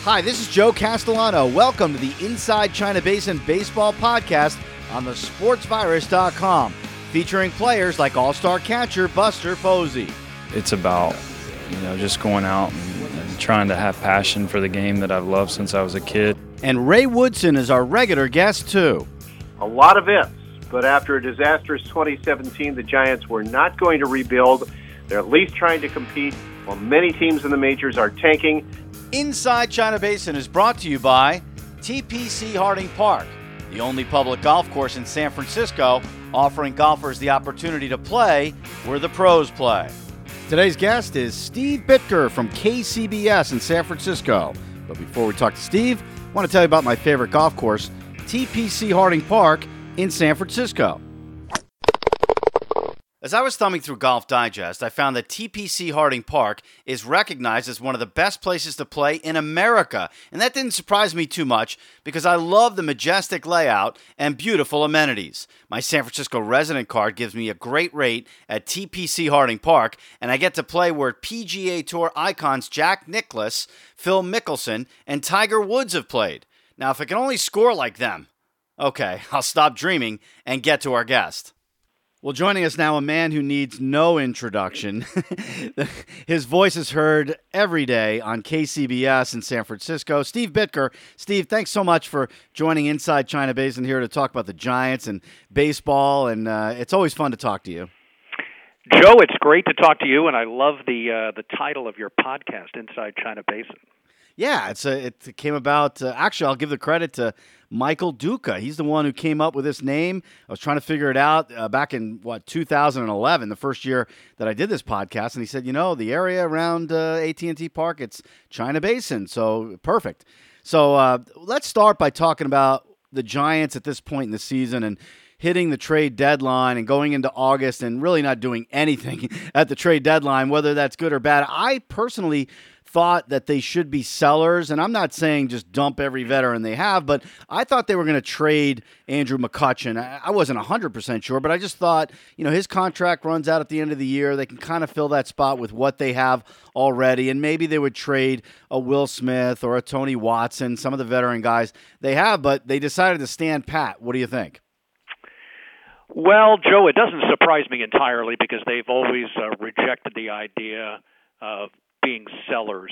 Hi, this is Joe Castellano. Welcome to the Inside China Basin Baseball Podcast on the sportsvirus.com, featuring players like all-star catcher Buster Posey. It's about, just going out and trying to have passion for the game that I've loved since I was a kid. And Ray Woodson is our regular guest, too. A lot of ifs, but after a disastrous 2017, the Giants were not going to rebuild. They're at least trying to compete, while many teams in the majors are tanking. Inside China Basin is brought to you by TPC Harding Park, the only public golf course in San Francisco offering golfers the opportunity to play where the pros play. Today's guest is Steve Bitker from KCBS in San Francisco. But before we talk to Steve, I want to tell you about my favorite golf course, TPC Harding Park in San Francisco. As I was thumbing through Golf Digest, I found that TPC Harding Park is recognized as one of the best places to play in America. And that didn't surprise me too much because I love the majestic layout and beautiful amenities. My San Francisco resident card gives me a great rate at TPC Harding Park, and I get to play where PGA Tour icons Jack Nicklaus, Phil Mickelson, and Tiger Woods have played. Now, if I can only score like them, okay, I'll stop dreaming and get to our guest. Well, joining us now, a man who needs no introduction. His voice is heard every day on KCBS in San Francisco. Steve Bitker. Steve, thanks so much for joining Inside China Basin here to talk about the Giants and baseball, and it's always fun to talk to you. Joe, it's great to talk to you, and I love the title of your podcast, Inside China Basin. Yeah, it came about. Actually, I'll give the credit to Michael Duca. He's the one who came up with this name. I was trying to figure it out back in 2011, the first year that I did this podcast, and he said, the area around AT&T Park, it's China Basin, so perfect. So let's start by talking about the Giants at this point in the season and hitting the trade deadline and going into August and really not doing anything at the trade deadline, whether that's good or bad. I personally thought that they should be sellers, and I'm not saying just dump every veteran they have, but I thought they were going to trade Andrew McCutchen. I wasn't 100% sure, but I just thought, his contract runs out at the end of the year. They can kind of fill that spot with what they have already, and maybe they would trade a Will Smith or a Tony Watson, some of the veteran guys they have, but they decided to stand pat. What do you think? Well, Joe, it doesn't surprise me entirely because they've always rejected the idea of being sellers.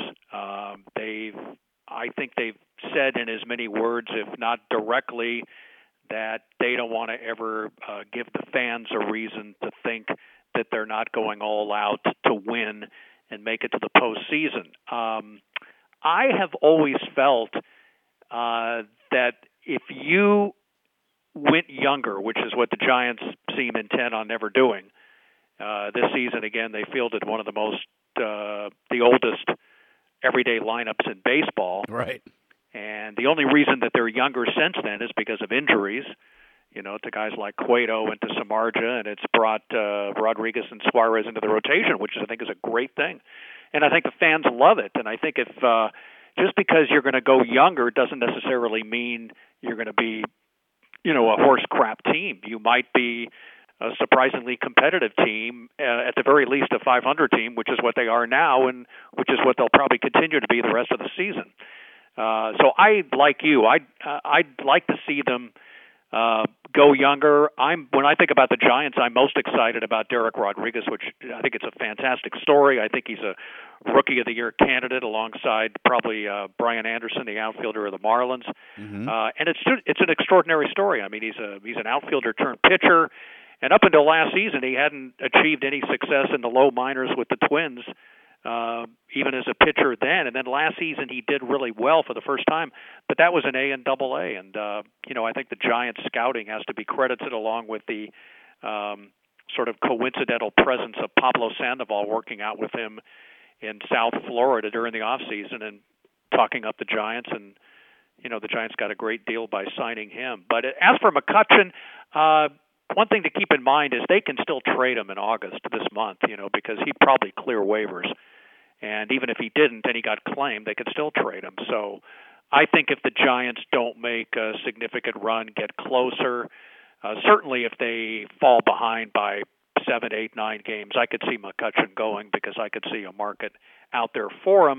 I think they've said in as many words, if not directly, that they don't want to ever give the fans a reason to think that they're not going all out to win and make it to the postseason. I have always felt that if you went younger, which is what the Giants seem intent on never doing, this season again they fielded one of the oldest everyday lineups in baseball. Right. And the only reason that they're younger since then is because of injuries, to guys like Cueto and to Samardzija, and it's brought Rodriguez and Suarez into the rotation, which I think is a great thing. And I think the fans love it. And I think if just because you're going to go younger doesn't necessarily mean you're going to be, a horse crap team. You might be a surprisingly competitive team, at the very least a 500 team, which is what they are now and which is what they'll probably continue to be the rest of the season. So like you, I'd like to see them go younger. When I think about the Giants, I'm most excited about Derek Rodriguez, which I think it's a fantastic story. I think he's a Rookie of the Year candidate alongside probably Brian Anderson, the outfielder of the Marlins. Mm-hmm. And it's an extraordinary story. I mean, he's an outfielder turned pitcher. And up until last season, he hadn't achieved any success in the low minors with the Twins, even as a pitcher then. And then last season, he did really well for the first time, but that was an A and double A. And, I think the Giants scouting has to be credited along with the sort of coincidental presence of Pablo Sandoval working out with him in South Florida during the offseason and talking up the Giants. And, the Giants got a great deal by signing him. But as for McCutchen, one thing to keep in mind is they can still trade him in August this month, because he'd probably clear waivers. And even if he didn't and he got claimed, they could still trade him. So I think if the Giants don't make a significant run, get closer, certainly if they fall behind by 7, 8, 9 games, I could see McCutchen going because I could see a market out there for him.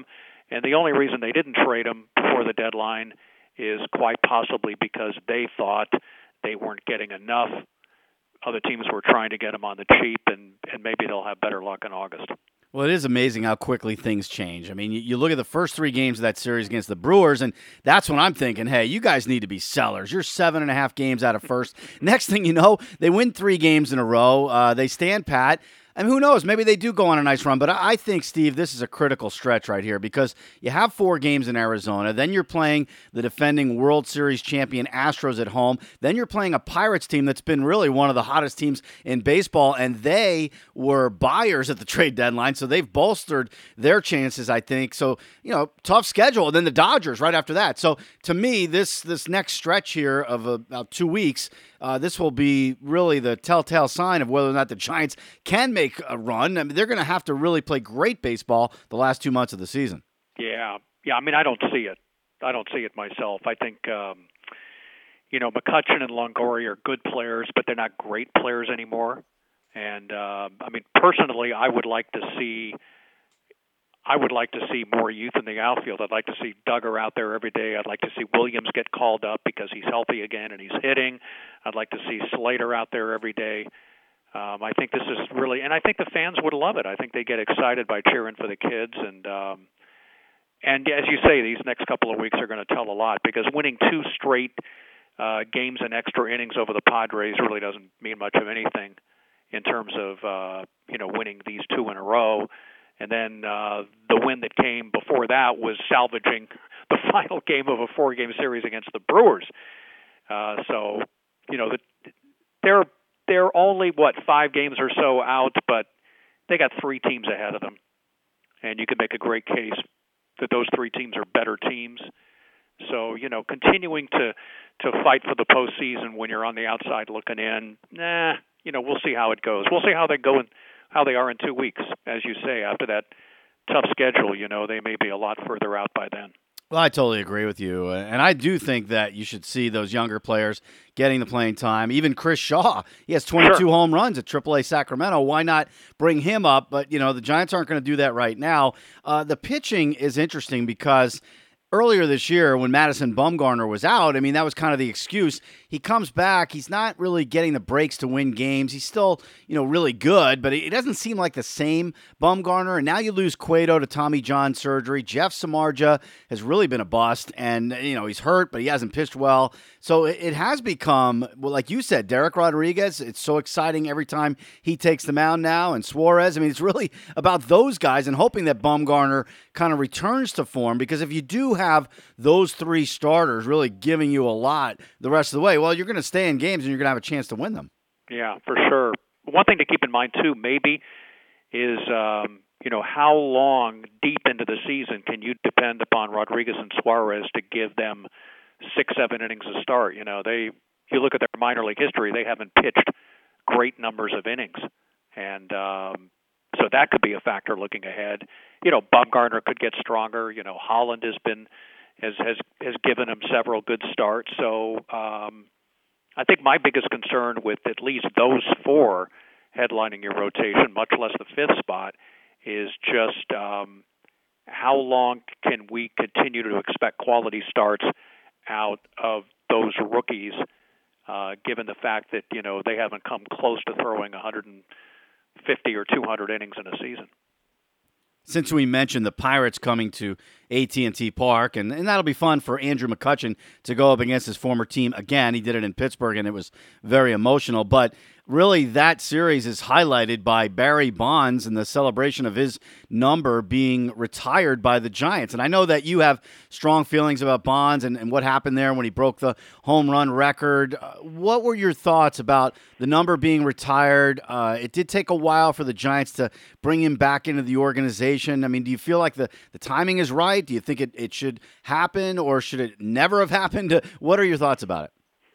And the only reason they didn't trade him before the deadline is quite possibly because they thought they weren't getting enough. Other teams were trying to get him on the cheap, and maybe they'll have better luck in August. Well, it is amazing how quickly things change. I mean, you look at the first 3 games of that series against the Brewers, and that's when I'm thinking, hey, you guys need to be sellers. You're 7.5 games out of first. Next thing you know, they win 3 games in a row. They stand pat. I mean, who knows? Maybe they do go on a nice run. But I think, Steve, this is a critical stretch right here because you have 4 games in Arizona. Then you're playing the defending World Series champion Astros at home. Then you're playing a Pirates team that's been really one of the hottest teams in baseball. And they were buyers at the trade deadline, so they've bolstered their chances, I think. So, tough schedule. And then the Dodgers right after that. So, to me, this next stretch here of about 2 weeks, this will be really the telltale sign of whether or not the Giants can make a run. I mean, they're going to have to really play great baseball the last 2 months of the season. Yeah. I mean, I don't see it. I don't see it myself. I think, McCutchen and Longoria are good players, but they're not great players anymore. And, personally, I would like to see more youth in the outfield. I'd like to see Duggar out there every day. I'd like to see Williams get called up because he's healthy again and he's hitting. I'd like to see Slater out there every day. I think this is really, and I think the fans would love it. I think they get excited by cheering for the kids, and as you say, these next couple of weeks are going to tell a lot because winning 2 straight games and extra innings over the Padres really doesn't mean much of anything in terms of winning these 2 in a row. And then the win that came before that was salvaging the final game of a 4-game series against the Brewers. They're only, 5 games or so out, but they got 3 teams ahead of them. And you could make a great case that those 3 teams are better teams. So, continuing to fight for the postseason when you're on the outside looking in, we'll see how it goes. We'll see how they go and how they are in 2 weeks. As you say, after that tough schedule, they may be a lot further out by then. Well, I totally agree with you. And I do think that you should see those younger players getting the playing time. Even Chris Shaw, he has 22 home runs at AAA Sacramento. Why not bring him up? But, the Giants aren't going to do that right now. The pitching is interesting because earlier this year when Madison Bumgarner was out, I mean, that was kind of the excuse. He comes back. He's not really getting the breaks to win games. He's still, really good, but it doesn't seem like the same Bumgarner. And now you lose Cueto to Tommy John surgery. Jeff Samardzija has really been a bust, and, he's hurt, but he hasn't pitched well. So it has become, well, like you said, Derek Rodriguez, it's so exciting every time he takes the mound now, and Suarez. I mean, it's really about those guys and hoping that Bumgarner kind of returns to form, because if you do have those 3 starters really giving you a lot the rest of the way, well, you're going to stay in games and you're going to have a chance to win them. Yeah, for sure. One thing to keep in mind, too, maybe, is, how long deep into the season can you depend upon Rodriguez and Suarez to give them 6-7 innings to start? You look at their minor league history, they haven't pitched great numbers of innings. And so that could be a factor looking ahead. Bumgarner could get stronger. Holland has given him several good starts. So I think my biggest concern with at least those 4 headlining your rotation, much less the 5th spot, is just how long can we continue to expect quality starts out of those rookies, given the fact that, they haven't come close to throwing 150 or 200 innings in a season. Since we mentioned the Pirates coming to AT&T Park, and that'll be fun for Andrew McCutchen to go up against his former team again. He did it in Pittsburgh, and it was very emotional. But really, that series is highlighted by Barry Bonds and the celebration of his number being retired by the Giants. And I know that you have strong feelings about Bonds and what happened there when he broke the home run record. What were your thoughts about the number being retired? It did take a while for the Giants to bring him back into the organization. I mean, do you feel like the timing is right? Do you think it should happen, or should it never have happened? What are your thoughts about it?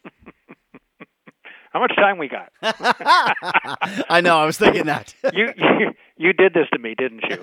How much time we got? I know. I was thinking that. You did this to me, didn't you?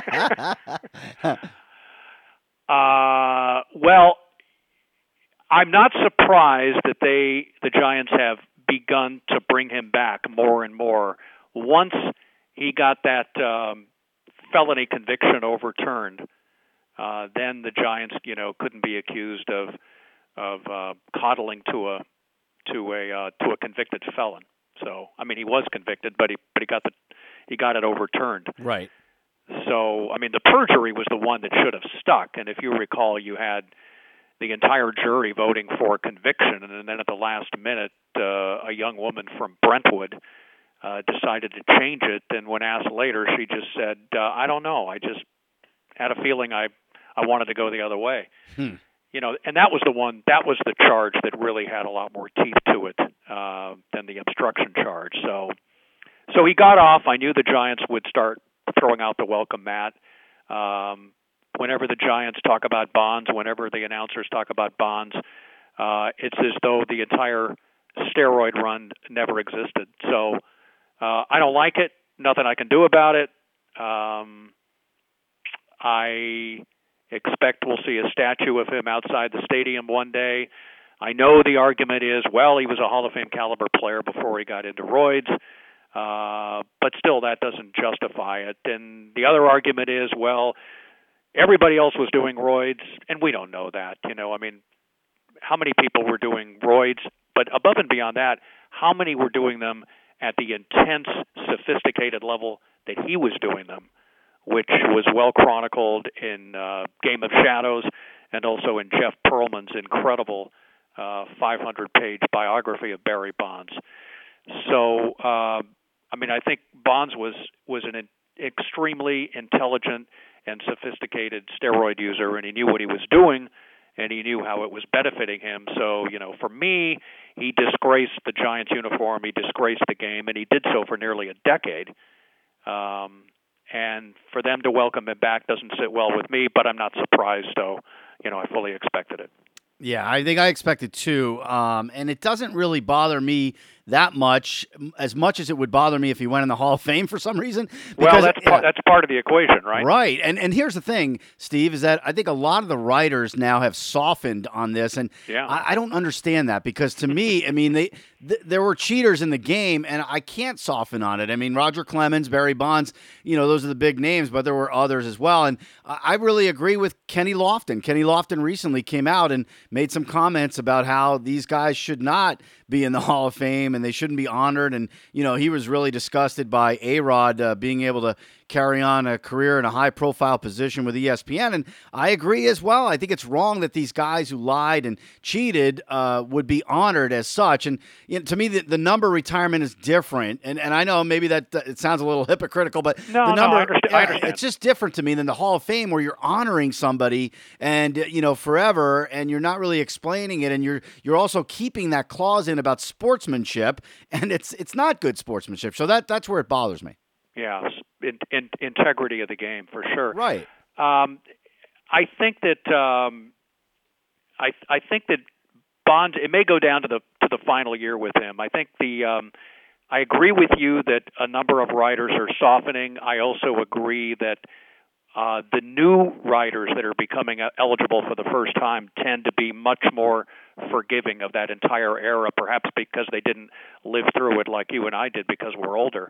Well, I'm not surprised that the Giants have begun to bring him back more and more. Once he got that felony conviction overturned, then the Giants, couldn't be accused of coddling to a convicted felon. So, I mean, he was convicted, but he got it overturned. Right. So, I mean, the perjury was the one that should have stuck. And if you recall, you had the entire jury voting for conviction, and then at the last minute, a young woman from Brentwood decided to change it. And when asked later, she just said, "I don't know. I just had a feeling I wanted to go the other way." And that was the charge that really had a lot more teeth to it than the obstruction charge. So he got off. I knew the Giants would start throwing out the welcome mat. Whenever the Giants talk about Bonds, whenever the announcers talk about Bonds, it's as though the entire steroid run never existed. So I don't like it. Nothing I can do about it. I expect we'll see a statue of him outside the stadium one day. I know the argument is, well, he was a Hall of Fame caliber player before he got into roids, but still that doesn't justify it. And the other argument is, well, everybody else was doing roids, and we don't know that. I mean, how many people were doing roids? But above and beyond that, how many were doing them at the intense, sophisticated level that he was doing them, which was well chronicled in Game of Shadows and also in Jeff Pearlman's incredible 500-page biography of Barry Bonds. So, I mean, I think Bonds was an extremely intelligent and sophisticated steroid user, and he knew what he was doing, and he knew how it was benefiting him. So, for me, he disgraced the Giants uniform, he disgraced the game, and he did so for nearly a decade. And for them to welcome him back doesn't sit well with me, but I'm not surprised, so, I fully expected it. Yeah, I think I expected too. And it doesn't really bother me that much as it would bother me if he went in the Hall of Fame for some reason. Because, that's part of the equation, right? Right. And here's the thing, Steve, is that I think a lot of the writers now have softened on this, and I don't understand that, because to me, I mean, there were cheaters in the game, and I can't soften on it. I mean, Roger Clemens, Barry Bonds, those are the big names, but there were others as well. And I really agree with Kenny Lofton. Kenny Lofton recently came out and made some comments about how these guys should not be in the Hall of Fame and they shouldn't be honored. And, he was really disgusted by A-Rod being able to carry on a career in a high-profile position with ESPN. And I agree as well. I think it's wrong that these guys who lied and cheated would be honored as such. And to me, the number retirement is different. And I know maybe that it sounds a little hypocritical, but the number, I understand. It's just different to me than the Hall of Fame, where you're honoring somebody and, forever, and you're not really explaining it. And you're also keeping that clause in about sportsmanship, and it's not good sportsmanship. So that's where it bothers me. Yeah, integrity of the game, for sure. Right. I think that I think that Bonds, it may go down to the final year with him. I think I agree with you that a number of writers are softening. I also agree that the new writers that are becoming eligible for the first time tend to be much more forgiving of that entire era, perhaps because they didn't live through it like you and I did because we're older.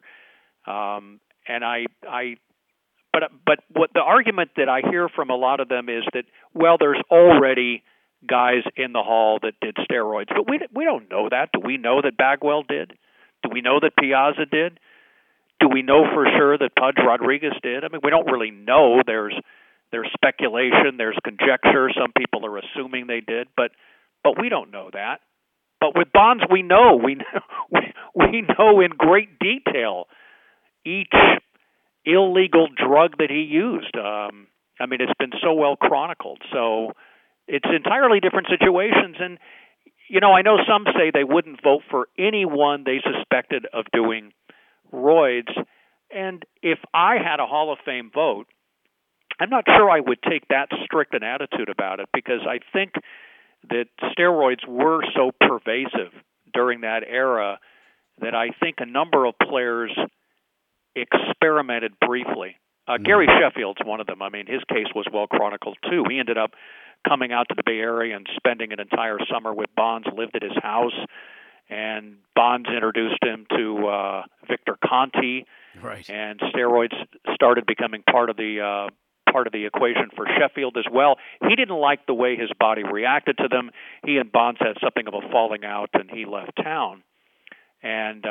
But what the argument that I hear from a lot of them is that, well, there's already guys in the Hall that did steroids, but we don't know that. Do we know that Bagwell did? Do we know that Piazza did? Do we know for sure that Pudge Rodriguez did? I mean, we don't really know. There's speculation, there's conjecture. Some people are assuming they did, but we don't know that. But with Bonds, we know. We know in great detail each illegal drug that he used. I mean, it's been so well chronicled. So it's entirely different situations. And, I know some say they wouldn't vote for anyone they suspected of doing roids. And if I had a Hall of Fame vote, I'm not sure I would take that strict an attitude about it, because I think that steroids were so pervasive during that era that I think a number of players experimented briefly. Gary Sheffield's one of them. I mean, his case was well chronicled too. He ended up coming out to the Bay Area and spending an entire summer with Bonds, lived at his house, and Bonds introduced him to Victor Conti, right. And steroids started becoming part of the part of the equation for Sheffield as well. He didn't like the way his body reacted to them. He and Bonds had something of a falling out, and he left town. And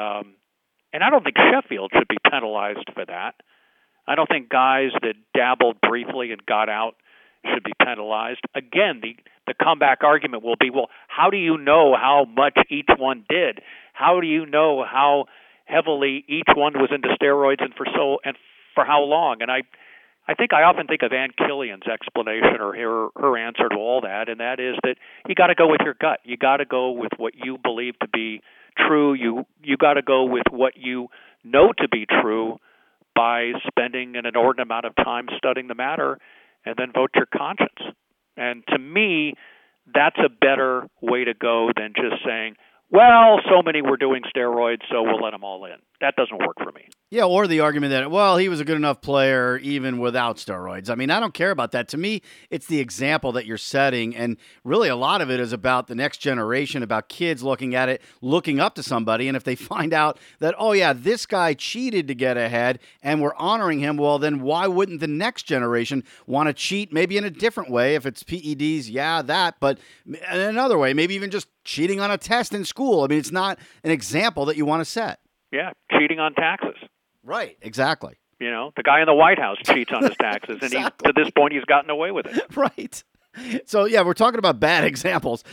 I don't think Sheffield should be penalized for that. I don't think guys that dabbled briefly and got out should be penalized. Again, the comeback argument will be, well, how do you know how much each one did? How do you know how heavily each one was into steroids and for how long? And I often think of Ann Killian's explanation or her answer to all that, and that is that you got to go with your gut. You got to go with what you believe to be true. You got to go with what you know to be true by spending an inordinate amount of time studying the matter, and then vote your conscience. And to me, that's a better way to go than just saying, well, so many were doing steroids, so we'll let them all in. That doesn't work for me. Yeah, or the argument that, well, he was a good enough player even without steroids. I mean, I don't care about that. To me, it's the example that you're setting, and really a lot of it is about the next generation, about kids looking at it, looking up to somebody, and if they find out that, oh, yeah, this guy cheated to get ahead, and we're honoring him, well, then why wouldn't the next generation want to cheat maybe in a different way? If it's PEDs, yeah, that, but in another way, maybe even just cheating on a test in school. I mean, it's not an example that you want to set. Yeah, cheating on taxes. Right, exactly. You know, the guy in the White House cheats on his taxes, and Exactly. to this point, he's gotten away with it. Right. So, yeah, we're talking about bad examples.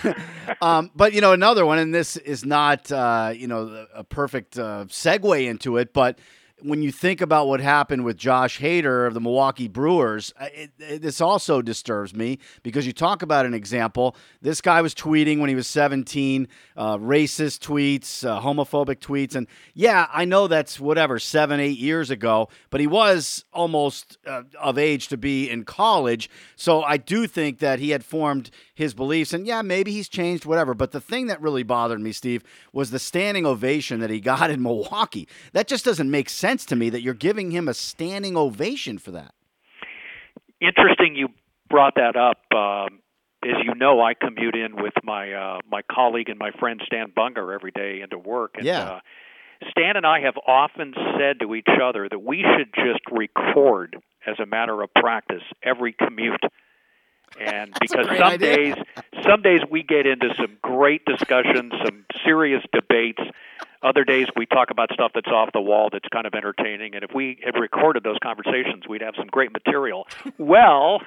But, another one, and this is not, a perfect segue into it, but when you think about what happened with Josh Hader of the Milwaukee Brewers, this also disturbs me because you talk about an example. This guy was tweeting when he was 17, racist tweets, homophobic tweets. And yeah, I know that's 7, 8 years ago, but he was almost of age to be in college. So I do think that he had formed his beliefs. And yeah, maybe he's changed, whatever. But the thing that really bothered me, Steve, was the standing ovation that he got in Milwaukee. That just doesn't make sense to me that you're giving him a standing ovation for that. Interesting you brought that up. As you know, I commute in with my colleague and my friend Stan Bunger every day into work. And, yeah. Stan and I have often said to each other that we should just record as a matter of practice every commute. And because some days we get into some great discussions, some serious debates. Other days we talk about stuff that's off the wall that's kind of entertaining. And if we had recorded those conversations, we'd have some great material. Well,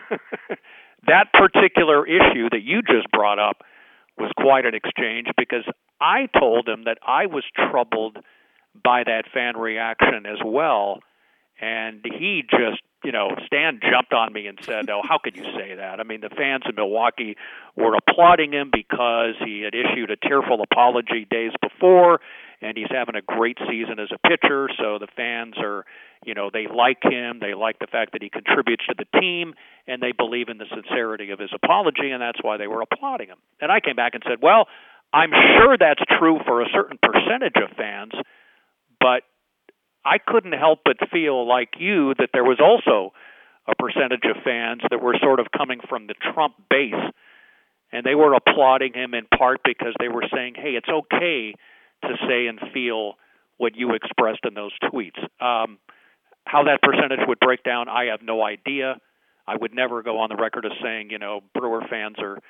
that particular issue that you just brought up was quite an exchange because I told him that I was troubled by that fan reaction as well. And he just, Stan jumped on me and said, oh, how could you say that? I mean, the fans in Milwaukee were applauding him because he had issued a tearful apology days before, and he's having a great season as a pitcher. So the fans are, they like him. They like the fact that he contributes to the team, and they believe in the sincerity of his apology, and that's why they were applauding him. And I came back and said, well, I'm sure that's true for a certain percentage of fans, but I couldn't help but feel like you that there was also a percentage of fans that were sort of coming from the Trump base, and they were applauding him in part because they were saying, hey, it's okay to say and feel what you expressed in those tweets. How that percentage would break down, I have no idea. I would never go on the record as saying, Brewer fans are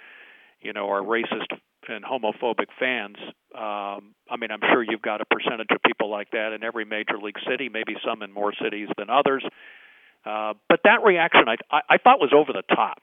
racist and homophobic fans. I mean, I'm sure you've got a percentage of people like that in every major league city, maybe some in more cities than others. But that reaction I thought was over the top.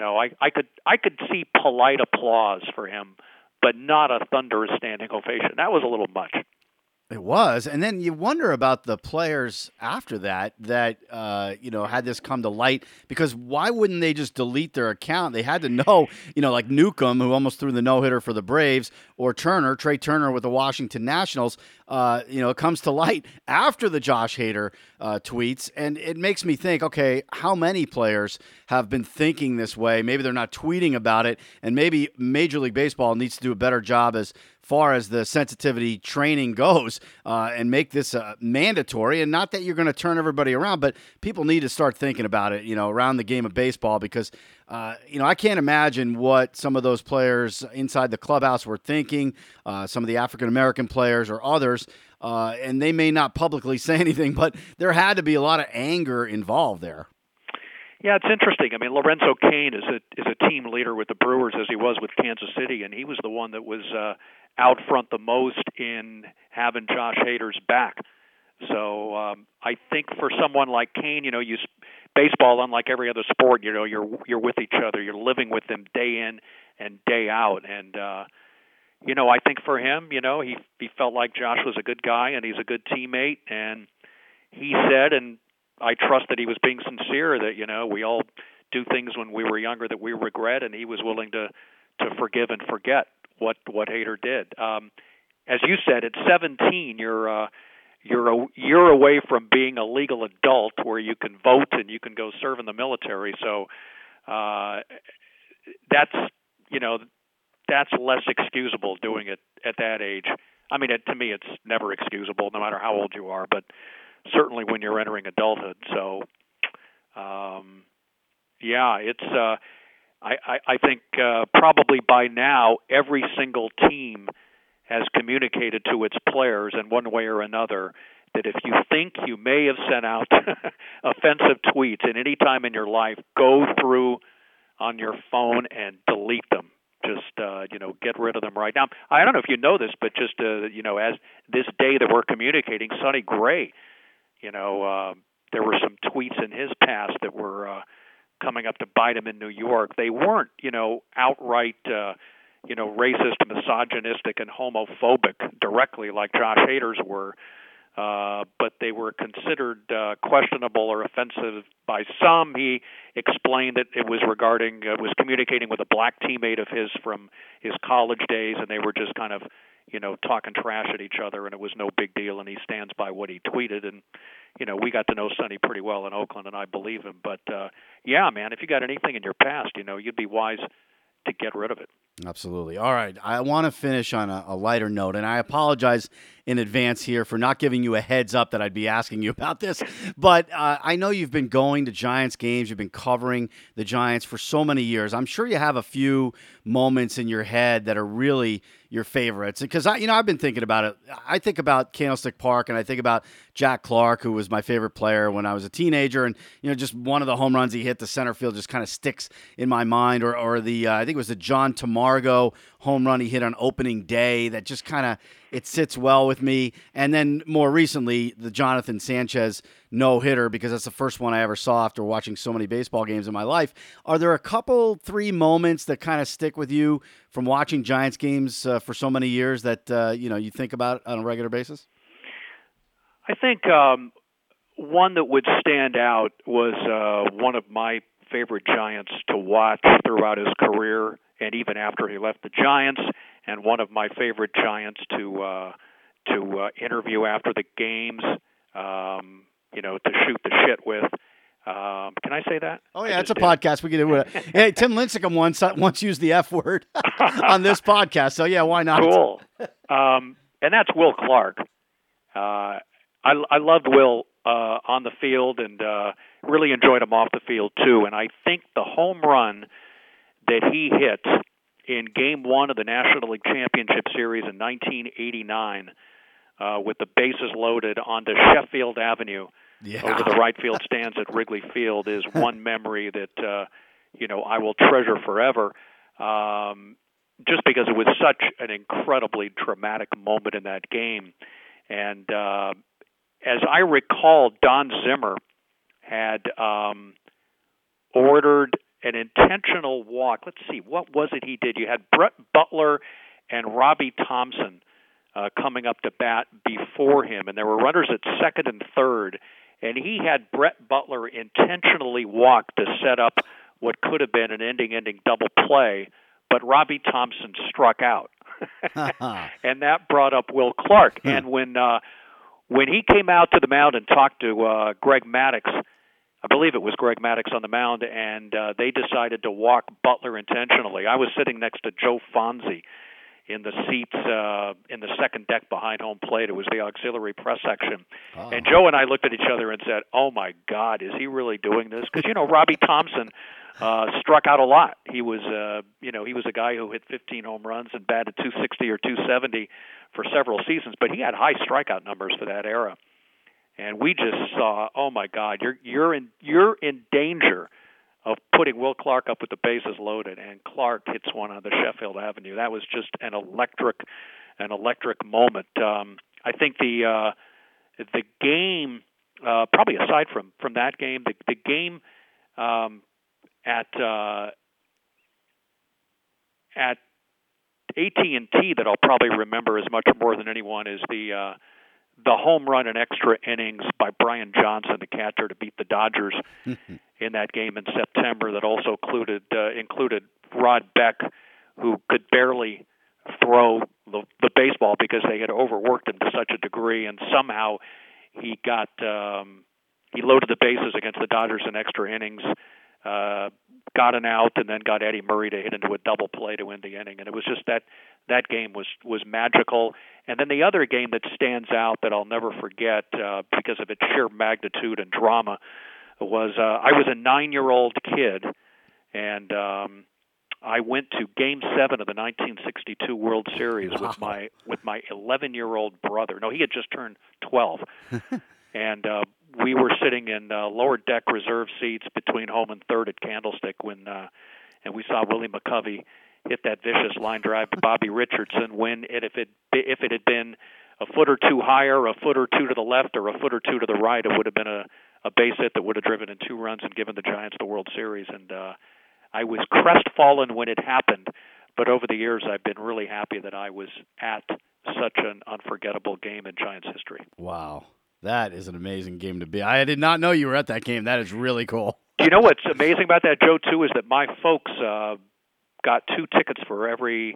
I could see polite applause for him, but not a thunderous standing ovation. That was a little much. It was. And then you wonder about the players after that had this come to light, because why wouldn't they just delete their account? They had to know, like Newcomb, who almost threw the no-hitter for the Braves, or Trey Turner with the Washington Nationals. It comes to light after the Josh Hader tweets. And it makes me think, okay, how many players have been thinking this way? Maybe they're not tweeting about it. And maybe Major League Baseball needs to do a better job as far as the sensitivity training goes, and make this mandatory. And not that you're going to turn everybody around, but people need to start thinking about it, around the game of baseball, because, I can't imagine what some of those players inside the clubhouse were thinking, some of the African-American players or others, and they may not publicly say anything, but there had to be a lot of anger involved there. Yeah, it's interesting. I mean, Lorenzo Cain is a team leader with the Brewers as he was with Kansas City, and he was the one that was out front the most in having Josh Hader's back. So I think for someone like Cain, baseball, unlike every other sport, you're with each other, you're living with them day in and day out, and I think for him, he felt like Josh was a good guy and he's a good teammate, and he said, and I trust that he was being sincere, that we all do things when we were younger that we regret, and he was willing to forgive and forget what Hader did. As you said, at 17, you're a year away from being a legal adult where you can vote and you can go serve in the military. So that's less excusable doing it at that age. I mean, to me, it's never excusable, no matter how old you are, but certainly when you're entering adulthood. So, it's. I think probably by now every single team has communicated to its players in one way or another that if you think you may have sent out offensive tweets at any time in your life, go through on your phone and delete them. Just get rid of them right now. I don't know if you know this, but just as this day that we're communicating, Sonny Gray, there were some tweets in his past that were coming up to bite him in New York. They weren't, outright, racist, misogynistic, and homophobic directly like Josh Hader's were, but they were considered questionable or offensive by some. He explained that it was communicating with a black teammate of his from his college days, and they were just kind of, talking trash at each other, and it was no big deal, and he stands by what he tweeted. And, we got to know Sonny pretty well in Oakland, and I believe him. But, man, if you got anything in your past, you'd be wise to get rid of it. Absolutely. All right. I want to finish on a lighter note, and I apologize in advance here for not giving you a heads up that I'd be asking you about this. But I know you've been going to Giants games. You've been covering the Giants for so many years. I'm sure you have a few moments in your head that are really your favorites. Because, I've been thinking about it. I think about Candlestick Park, and I think about Jack Clark, who was my favorite player when I was a teenager. And, just one of the home runs he hit to center field just kind of sticks in my mind. Or the I think it was the John Tamargo home run he hit on opening day that just kind of, it sits well with me. And then more recently, the Jonathan Sanchez no-hitter, because that's the first one I ever saw after watching so many baseball games in my life. Are there a three moments that kind of stick with you from watching Giants games for so many years that, you think about on a regular basis? I think one that would stand out was one of my favorite Giants to watch throughout his career and even after he left the Giants, and one of my favorite Giants to interview after the games, to shoot the shit with. Can I say that? Oh, yeah, it's a podcast. We can do it. Hey, Tim Lincecum once used the F word on this podcast, so yeah, why not? Cool. And that's Will Clark. I loved Will on the field and really enjoyed him off the field, too. And I think the home run that he hit in Game 1 of the National League Championship Series in 1989 with the bases loaded onto Sheffield Avenue over the right field stands at Wrigley Field is one memory that, I will treasure forever, just because it was such an incredibly dramatic moment in that game. And as I recall, Don Zimmer had ordered an intentional walk. Let's see, what was it he did? You had Brett Butler and Robbie Thompson coming up to bat before him, and there were runners at second and third, and he had Brett Butler intentionally walk to set up what could have been an ending double play, but Robbie Thompson struck out. And that brought up Will Clark. And when he came out to the mound and talked to Greg Maddux, I believe it was Greg Maddux on the mound, and they decided to walk Butler intentionally. I was sitting next to Joe Fonzie in the seats in the second deck behind home plate. It was the auxiliary press section. Oh. And Joe and I looked at each other and said, oh, my God, is he really doing this? Because, Robbie Thompson struck out a lot. He was, he was a guy who hit 15 home runs and batted .260 or .270 for several seasons, but he had high strikeout numbers for that era. And we just saw, oh my God, you're in danger putting Will Clark up with the bases loaded, and Clark hits one on the Sheffield Avenue. That was just an electric moment. I think the game, probably aside from that game, the game at AT&T that I'll probably remember as much more than anyone is the home run in extra innings by Brian Johnson, the catcher, to beat the Dodgers in that game in September. That also included Rod Beck, who could barely throw the baseball because they had overworked him to such a degree, and somehow he loaded the bases against the Dodgers in extra innings, got an out, and then got Eddie Murray to hit into a double play to end the inning. And it was just that game was magical. And then the other game that stands out that I'll never forget because of its sheer magnitude and drama was I was a 9-year-old kid, and I went to Game 7 of the 1962 World Series with my 11-year-old brother. No, he had just turned 12, and we were sitting in lower deck reserve seats between home and third at Candlestick and we saw Willie McCovey hit that vicious line drive to Bobby Richardson. If it had been a foot or two higher, a foot or two to the left, or a foot or two to the right, it would have been a base hit that would have driven in 2 runs and given the Giants the World Series. And I was crestfallen when it happened, but over the years I've been really happy that I was at such an unforgettable game in Giants history. Wow. That is an amazing game to be. I did not know you were at that game. That is really cool. You know what's amazing about that, Joe, too, is that my folks got 2 tickets for every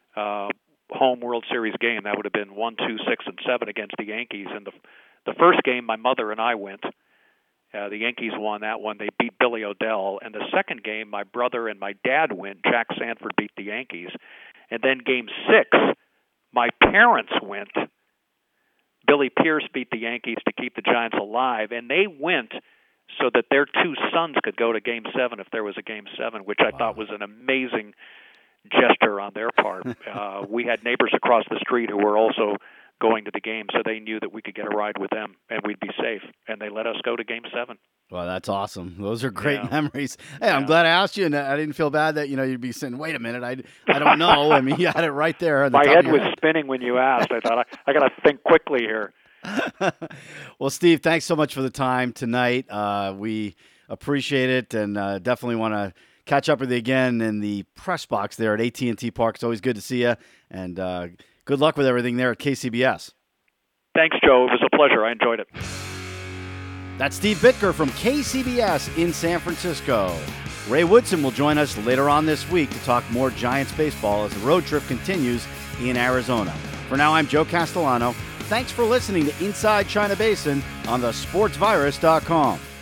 home World Series game. That would have been 1, 2, 6, and 7 against the Yankees. And the first game, my mother and I went. The Yankees won that one. They beat Billy O'Dell. And the second game, my brother and my dad went. Jack Sanford beat the Yankees. And then Game 6, my parents went. Billy Pierce beat the Yankees to keep the Giants alive, and they went so that their 2 sons could go to Game 7 if there was a Game 7, which I thought was an amazing gesture on their part. We had neighbors across the street who were also going to the game, so they knew that we could get a ride with them and we'd be safe, and they let us go to Game 7. Well, that's awesome. Those are great memories. Hey, I'm glad I asked you, and I didn't feel bad that you'd be saying, "Wait a minute, I don't know." I mean, you had it right there. My head was spinning when you asked. I thought I got to think quickly here. Well, Steve, thanks so much for the time tonight. We appreciate it, and definitely want to catch up with you again in the press box there at AT&T Park. It's always good to see you, and good luck with everything there at KCBS. Thanks, Joe. It was a pleasure. I enjoyed it. That's Steve Bitker from KCBS in San Francisco. Ray Woodson will join us later on this week to talk more Giants baseball as the road trip continues in Arizona. For now, I'm Joe Castellano. Thanks for listening to Inside China Basin on thesportsvirus.com.